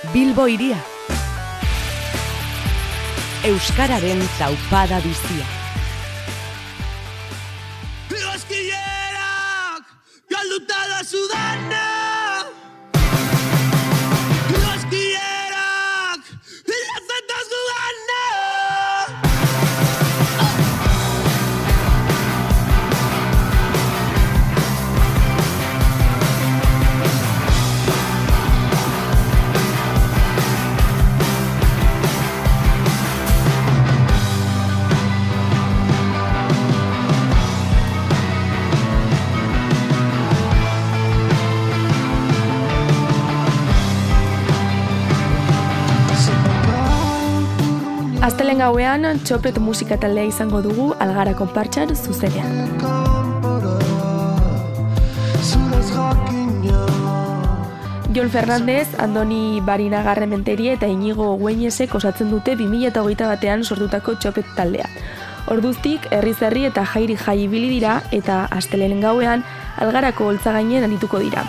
Bilbo hiria. Euskararen taupada bizia. Igozkilerak galduta da Sudana. Igozkilerak hilatzeta Sudana. Astelehen gauean, txopet musika taldea izango dugu Algara konpartsan zuzenean. Jon Fernandez, Andoni Barinagarrementeri eta Inigo Güeñesek osatzen dute 2021 batean sortutako txopet taldea. Orduztik, herriz herri eta jairi jai ibili dira eta astelehen gauean Algarako oltzagainen arituko dira.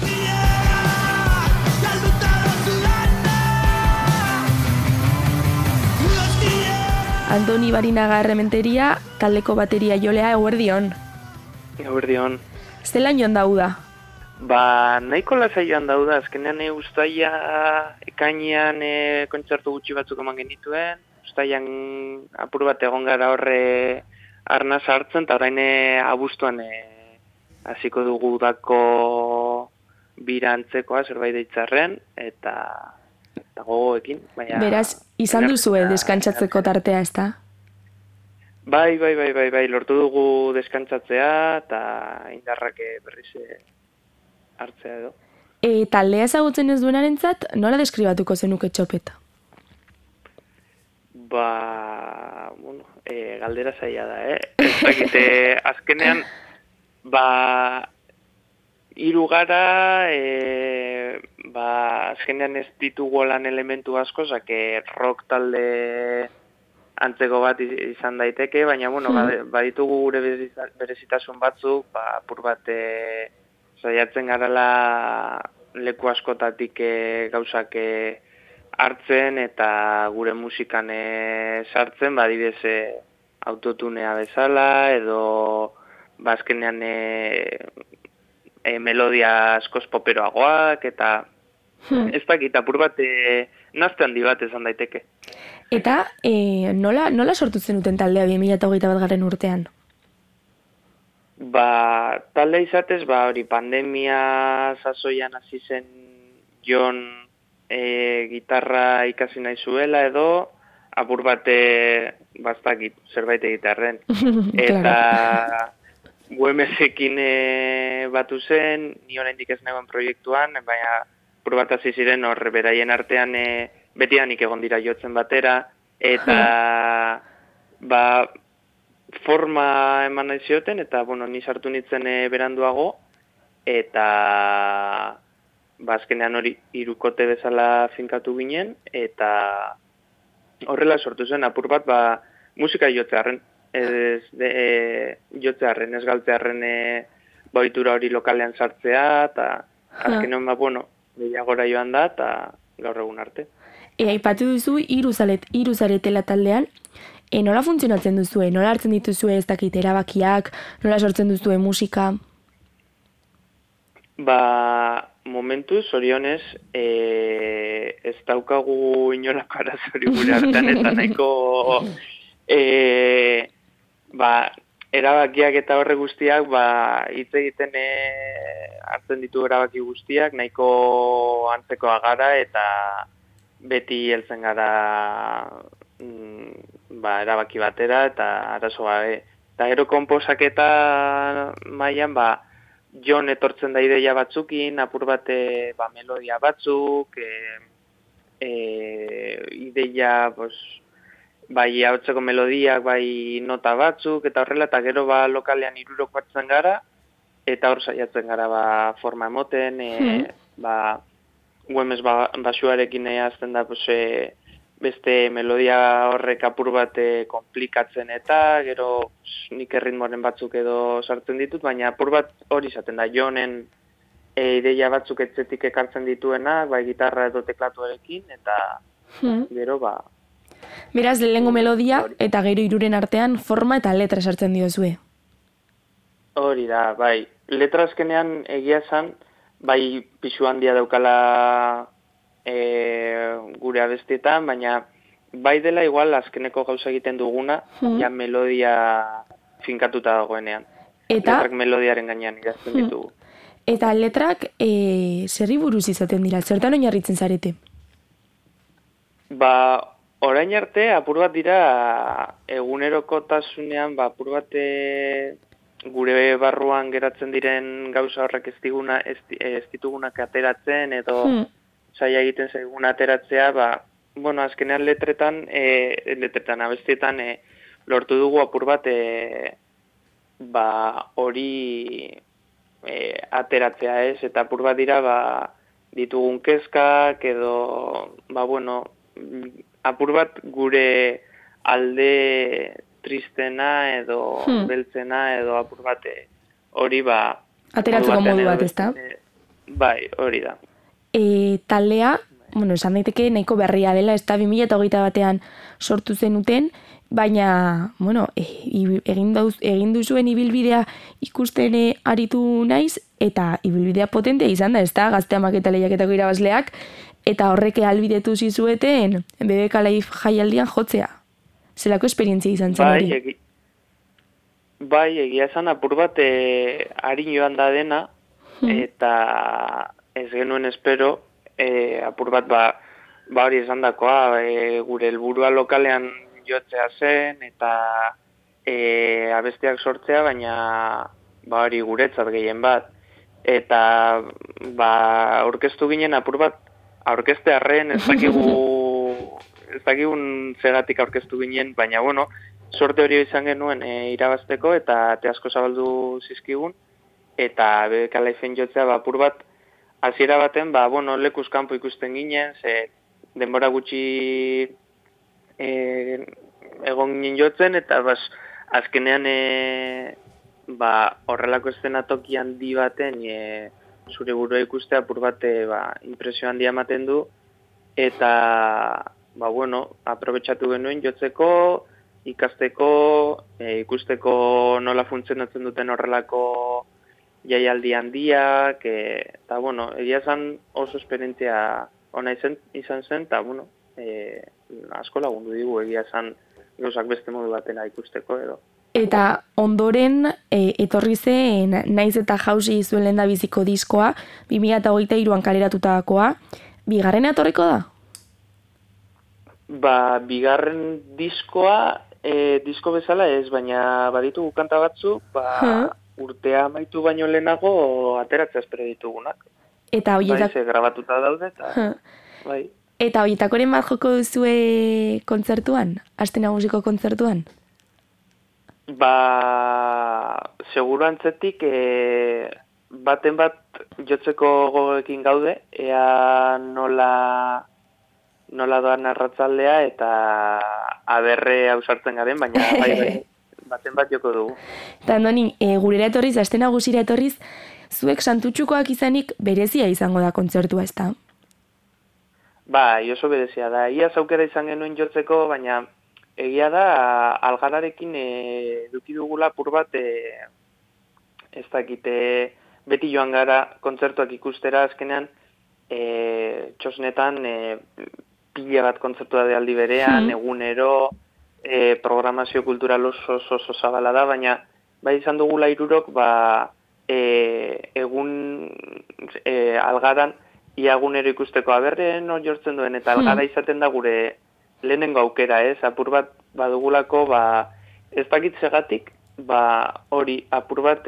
Andoni Barinagarrementeria, taldeko bateria jolea, eguerdion. Eguerdion. Zelan joan dauda? Nahiko lasai joan dauda, azkenean uztaia ekainean kontzertu gutxi batzuk eman genituen, uztaian apur bat egon gara horre arna sartzen, eta orain abuztuan hasiko dugu udako bira antzekoa zerbait deitzarren, eta gogoekin. Beraz, izan duzue deskantzatzeko tartea, ezta? Bai, lortu dugu deskantzatzea eta indarrak berriz hartzea edo. Taldea ezagutzen ez duenarentzat, nola deskribatuko zenuke txopeta? Galdera zaila da, azkenean, hiru gara, azkenean ez ditugu lan elementu asko, rock talde antzeko bat izan daiteke, baina, baditugu gure berezitasun batzuk, apur bat saiatzen garala leku askotatik gauzak hartzen eta gure musikan sartzen, adibidez autotunea bezala, edo azkenean melodia askoz poperoagoak, eta ez dakit, apur bat nazte handi bat izan daiteke. Eta nola sortu zenuten taldea 2021 urtean? Talde izatez, hori pandemia sasoian hasi zen Jon gitarra ikasi nahi zuela edo, apur bat bastakit zerbait egitarren. Eta UMS-ekin batu zen, ni oraindik ez nagoen proiektuan, baina apur bat hasi ziren hor beraien artean betidanik egon dira jotzen batera, eta forma eman nahi zioten, eta ni sartu nintzen beranduago, eta azkenean hori hirukote bezala finkatu ginen, eta horrela sortu zen apur bat musika jotzearren, jotzearren, ez galtzearren baitura hori lokalean sartzea, eta azkenean gehiagora joan da, eta gaur egun arte. Aipatu duzu hiru zaretela taldean, nola funtzionatzen duzue? Nola hartzen dituzue ez dakit erabakiak? Nola sortzen duzue musika? Momentu, zorionez, ez daukagu inolako arazori gure artean, eta nahiko erabakiak eta horre guztiak, hitz egiten hartzen ditu erabaki guztiak, nahiko antzekoa gara, eta beti heltzen gara erabaki batera, eta arazo gabe. Eta gero konposaketa mailan, Jon etortzen da ideia batzukin, apur bat melodia batzuk, ideia, bai ahotseko melodiak, bai nota batzuk, eta horrela, eta gero lokalean hirurok batzen gara, eta hor saiatzen gara forma emoten, Güemes basuarekin azten da beste melodia horrek apur bat komplikatzen eta gero nik erritmoren batzuk edo sartzen ditut, baina apur bat hori izaten da Jonen ideia batzuk etzetik ekartzen dituenak, bai gitarra edo teklatuarekin, eta gero, Beraz, lehengo melodia eta gero hiruren artean forma eta letra sartzen diozue. Hori da, bai. Letra azkenean egia esan, bai pisu handia daukala gure abestietan, baina bai dela igual azkeneko gauza egiten duguna, ja melodia finkatuta dagoenean. Eta letrak melodiaren gainean idazten ditugu. Eta letrak zerri buruz izaten dira, zertan oinarritzen zarete? Orain arte, apur bat dira egunerokotasunean, apur bat gure barruan geratzen diren gauza horrek ez ditugunak ateratzen, edo saia egiten zaiguna ateratzea, azkenean letretan, abestietan lortu dugu apur bat hori ateratzea ez, eta apur bat dira ditugun kezkak, edo, apur bat gure alde tristena edo beltzena edo apur bat hori ateratzeko modu bat, ezta? Bai, hori da. Taldea, esan daiteke nahiko berria dela, ez da 2021an sortu zenuten, baina, egin duzuen ibilbidea ikusten aritu naiz, eta ibilbidea potentea izan da, ez da, Gazte Amaketa Lehiaketako irabazleak, eta horrek ahalbidetu zizueten BBK Live jaialdian jotzea. Zelako esperientzia izan zen hori? Bai, egia esan apur bat harin joan da dena, eta ez genuen espero, apur bat hori esan dakoa, gure helburua lokalean jotzea zen, eta abestiak sortzea, baina hori guretzat gehien bat. Eta aurkeztu ginen apur bat, aurkeztearren ez dakigun zegatik aurkeztu ginen, baina sorte hori izan genuen irabazteko eta ate asko zabaldu zizkigun, eta BBK Liveen jotzea apur bat hasiera baten, lekuz kanpo ikusten ginen, ze denbora gutxi egon ginen jotzen, eta azkenean horrelako eszenatoki handi baten zure burua ikustea apur bat impresio handia ematen du, eta aprobetxatu genuen jotzeko, ikasteko, ikusteko nola funtzionatzen duten horrelako jaialdi handiak, eta egia esan oso esperientzia ona izan zen, eta asko lagundu digu egia esan gauzak beste modu batena ikusteko edo. Eta ondoren etorri zen Naiz eta Jauzi zuen lehendabiziko diskoa, 2023an kaleratutakoa, bigarrena etorriko da? Bigarren diskoa, disko bezala ez, baina baditugu kanta batzu, urtea amaitu baino lehenago ateratzea espero ditugunak. Eta horietako... Bai, grabatuta daude, eta... Bai. Eta horietakoren bat joko duzue kontzertuan? Aste Nagusiko kontzertuan? Seguru antzetik baten bat jotzeko gogoekin gaude, ea nola doan arratzaldea eta aberre ausartzen garen, baina baten bat joko dugu. Eta Andoni, gurera etorriz, Aste Nagusira etorriz, zuek Santutxukoak izanik berezia izango da kontzertua, ezta? Oso berezia da. Iaz aukera izan genuen jotzeko, baina egia da Algararekin eduki dugula apur bat ez dakite beti joan gara kontzertuak ikustera azkenean txosnetan pila bat kontzertua de aldi berean, egunero, programazio kultural oso zabala da, baina bai izan dugula hirurok egun Algaran iagunero ikusteko aberren hor jortzen duen, eta Algara izaten da gure lehenengo aukera, ez? Apur bat badugulako, ez dakit segatik, hori apur bat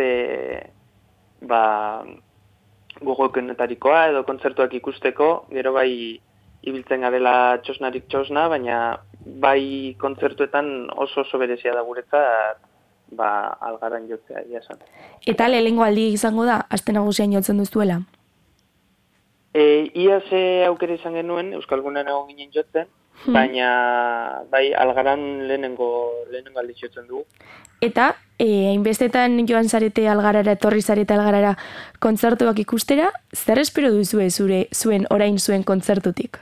gogokenetarikoa edo kontzertuak ikusteko, gero bai ibiltzen garela txosnarik txosna, baina bai kontzertuetan oso berezia da guretzat, Algaran jotzea, esan. Eta lehenengo aldi izango da, Aste Nagusian jotzen duzuela? Iaz aukera izan genuen, Euskalgunean egon ginen jotzen, baina bai Algaran lehenengo aldi jotzen dugu. Eta hainbestetan joan zarete Algarara, etorri zarete Algarara kontzertuak ikustera, zer espero duzue orain zuen kontzertutik?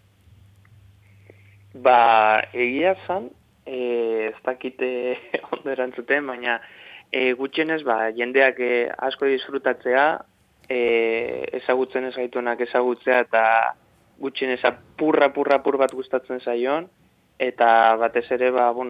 Egia zan, ez dakite ondo erantzuten, baina gutxienez, jendeak asko disfrutatzea, ezagutzen ez gaituenak ezagutzea, eta gutxienez apur bat gustatzen zaion, eta batez ere,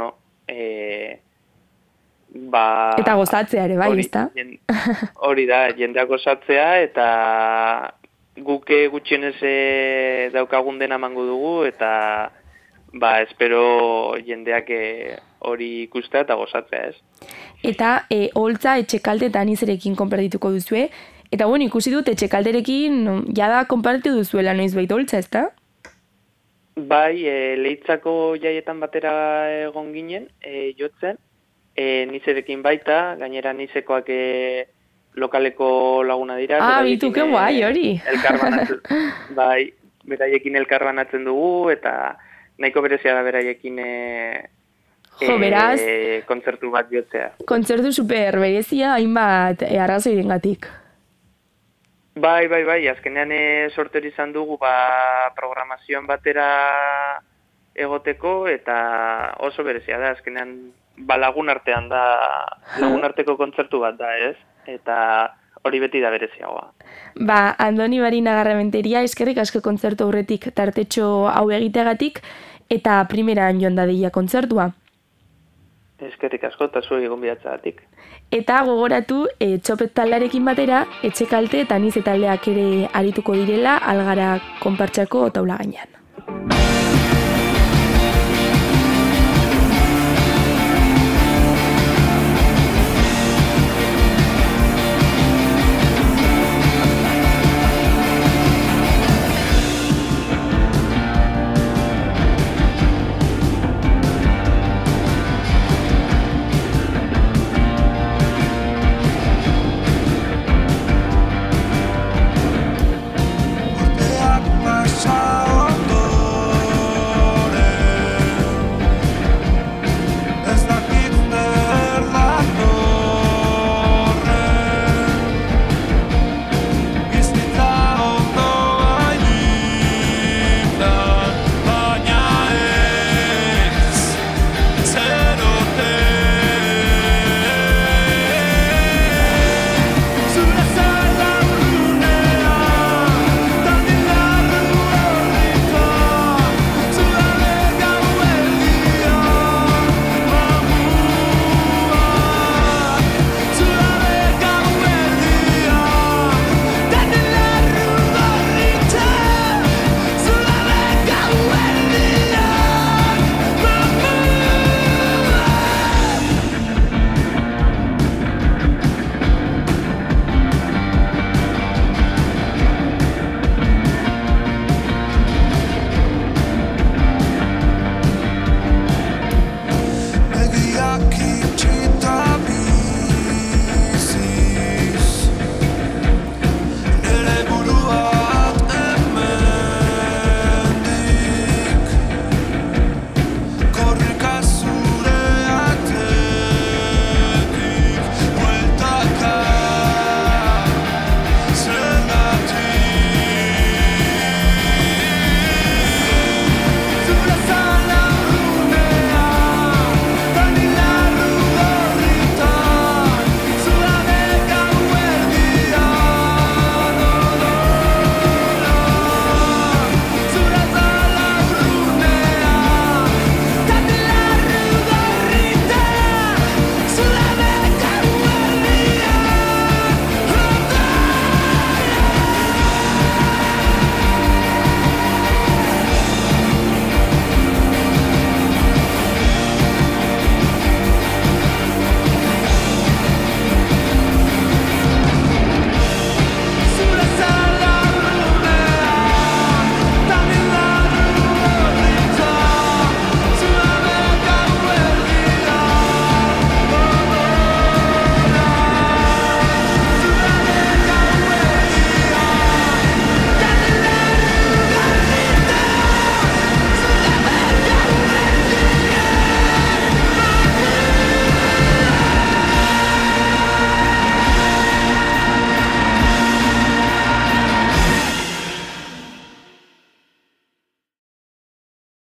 eta gozatzea ere, bai, ezta? Hori da, jendeak gozatzea, eta guke gutxienez daukagun dena emango dugu, eta espero jendeak hori ikustea eta gozatzea, ez? Eta holtza Etxekalte eta Anizerekin konpartituko duzue, eta ikusi dut Etxekalterekin jada konpartitu duzuela noiz baita holtza, ezta? Bai, Leitzako jaietan batera egon ginen, jotzen, Nizerekin baita, gainera Nizekoak lokaleko laguna dira. Bituke guai, hori. Bai, beraiekin elkarbanatzen dugu, eta nahiko berezia da beraiekin beraz, kontzertu bat jotzea. Kontzertu super berezia, hainbat arrazoirengatik. Bai, azkenean sorte hori izan dugu programazioan batera egoteko, eta oso berezia da, azkenean lagun artean da, lagun arteko kontzertu bat da, ez? Eta hori beti da bereziagoa. Andoni Barinagarrementeria, eskerrik asko kontzertu aurretik tartetxo hau egiteagatik, eta primeran joan dadeia kontzertua. Eskerrik asko, eta zuek gonbidatzagatik. Eta gogoratu, Txopet taldearekin batera, Etxekalte eta Anize taldeak ere arituko direla Algara konpartsako taula gainean.